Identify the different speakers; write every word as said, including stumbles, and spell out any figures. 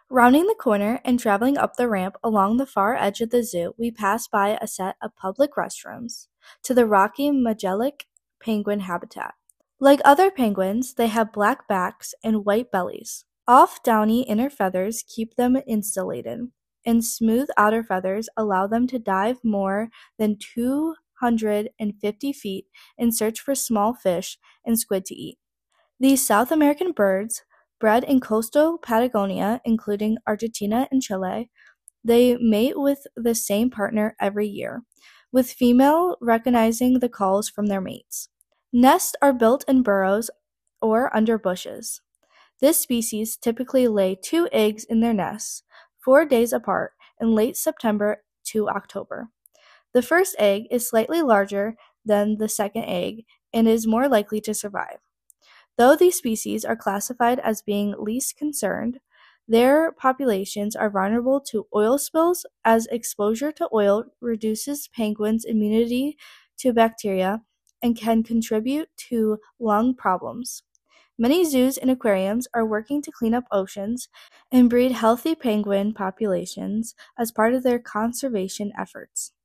Speaker 1: Rounding the corner and traveling up the ramp along the far edge of the zoo, we pass by a set of public restrooms to the Rocky Magellan penguin habitat. Like other penguins, they have black backs and white bellies. Off downy inner feathers keep them insulated, and smooth outer feathers allow them to dive more than two hundred fifty feet in search for small fish and squid to eat. These South American birds, bred in coastal Patagonia, including Argentina and Chile, they mate with the same partner every year, with female recognizing the calls from their mates. Nests are built in burrows or under bushes. This species typically lay two eggs in their nests, four days apart, in late September to October. The first egg is slightly larger than the second egg and is more likely to survive. Though these species are classified as being least concerned, their populations are vulnerable to oil spills, as exposure to oil reduces penguins' immunity to bacteria and can contribute to lung problems. Many zoos and aquariums are working to clean up oceans and breed healthy penguin populations as part of their conservation efforts.